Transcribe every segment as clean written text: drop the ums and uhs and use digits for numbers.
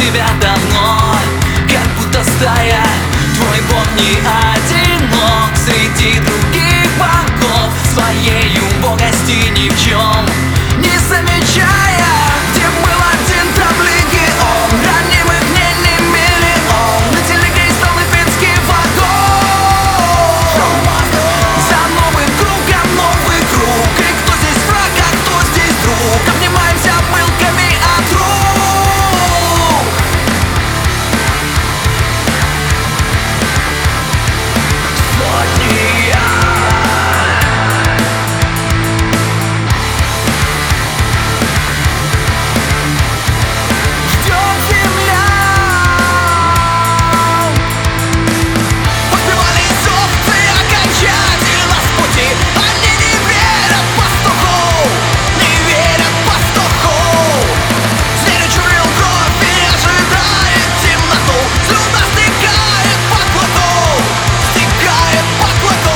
тебя давно, как будто стая. Твой бог не одинок среди других богов, своей убогости ни в чем не замечая. Где был один, там легион, ранимых дней не миллион. На телеге стал липецкий вагон. За новым кругом новый круг, и кто здесь враг, а кто здесь друг. Обнимаемся пылками от рук. Ждет земля. Поспевались овцы окончательно с пути. Они не верят пастуху, не верят пастуху. Зверь чуял кровь и ожидает темноту. Слюна стекает по клыку, стекает по клыку.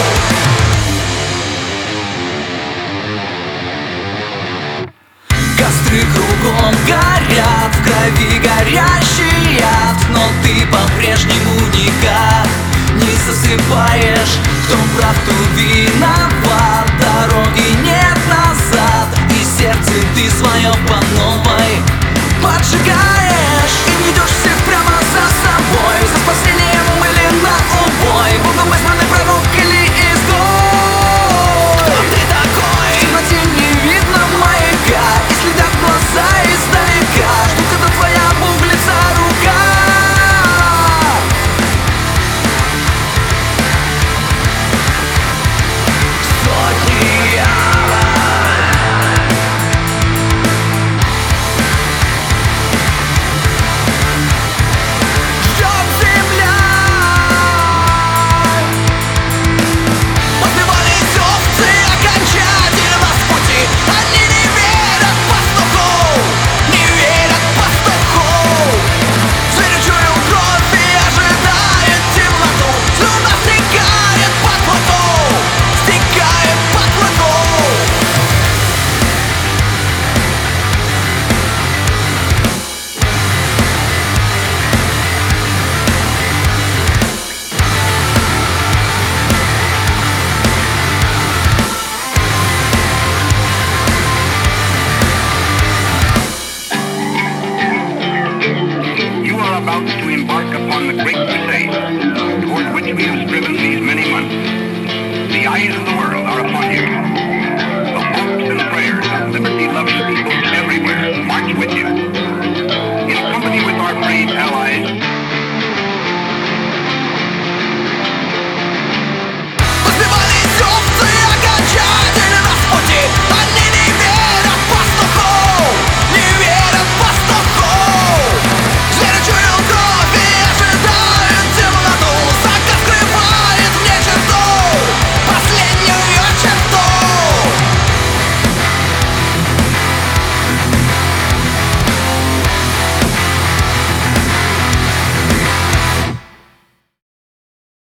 Костры кругом горят, в крови горящий яд. Но ты по-прежнему никак не засыпаешь. Кто прав, кто виноват, дороги нет назад. И сердце ты свое по новой поджигаешь. И не идешь всех прямо за собой, за спасением или на убой. Богом избранный пророк или изгой. Кто ты такой? В темноте не видно маяка, и следят глаза издалека. Ждут, когда твоя пуговица рука. Ждет земля. Поспевались овцы окончательно с пути. Они не верят пастуху, не верят пастуху. Зверь чуял кровь и ожидает темноту. Слюна стекает по клыку, стекает по клыку. You are about to embark upon the great